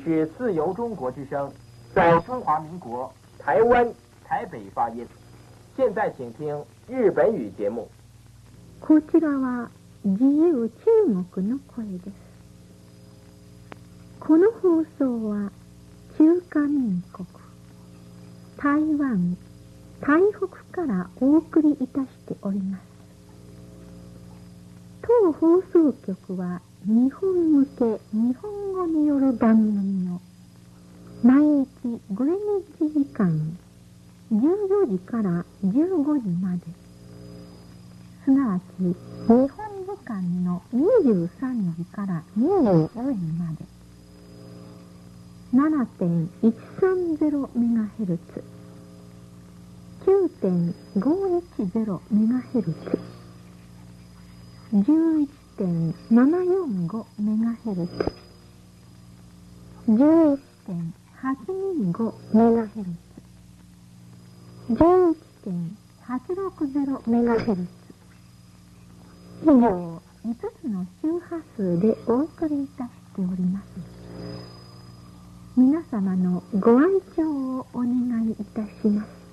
是自由中国之声，在中华民国台湾台北发音。现在请听日本语节目。 こちらは自由中国の声です。この放送は中華民国台湾台北からお送りいたしております。当放送局は日本向け日本語による番組を毎日グレニッジ時間14時から15時まで、すなわち日本時間の23時から24時まで 7.130MHz、 9.510MHz、 11.745MHz、 11.825MHz、 11.860MHz 以上5つの周波数でお送りいたしております。皆様のご愛聴をお願いいたします。